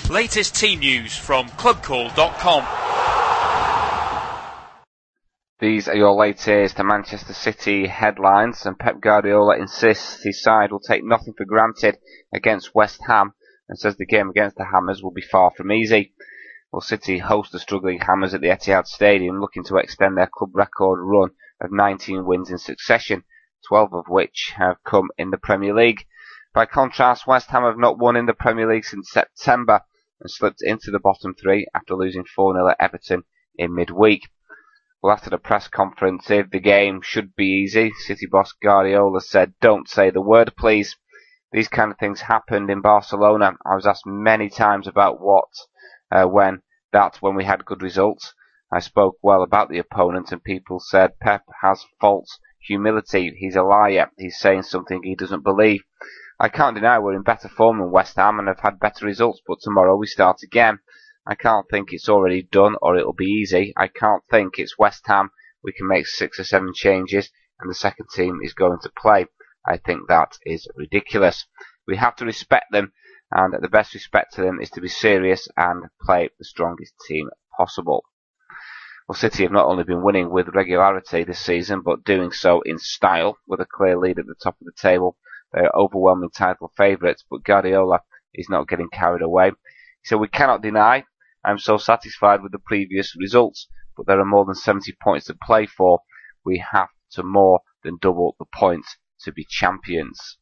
Latest team news from clubcall.com. These are your latest Manchester City headlines, and Pep Guardiola insists his side will take nothing for granted against West Ham and says the game against the Hammers will be far from easy. Well, City host the struggling Hammers at the Etihad Stadium, looking to extend their club record run of 19 wins in succession, 12 of which have come in the Premier League. By contrast, West Ham have not won in the Premier League since September and slipped into the bottom three after losing 4-0 at Everton in midweek. Well, after the press conference, if the game should be easy, City boss Guardiola said, "Don't say the word, please. These kind of things happened in Barcelona. I was asked many times about when we had good results. I spoke well about the opponent and people said Pep has false humility. He's a liar. He's saying something he doesn't believe. I can't deny we're in better form than West Ham and have had better results, but tomorrow we start again. I can't think it's already done or it'll be easy. I can't think it's West Ham. We can make 6 or 7 changes and the second team is going to play. I think that is ridiculous. We have to respect them, and the best respect to them is to be serious and play the strongest team possible." Well, City have not only been winning with regularity this season, but doing so in style, with a clear lead at the top of the table. They are overwhelming title favourites, but Guardiola is not getting carried away. So we cannot deny I'm so satisfied with the previous results, but there are more than 70 points to play for. We have to more than double the points to be champions.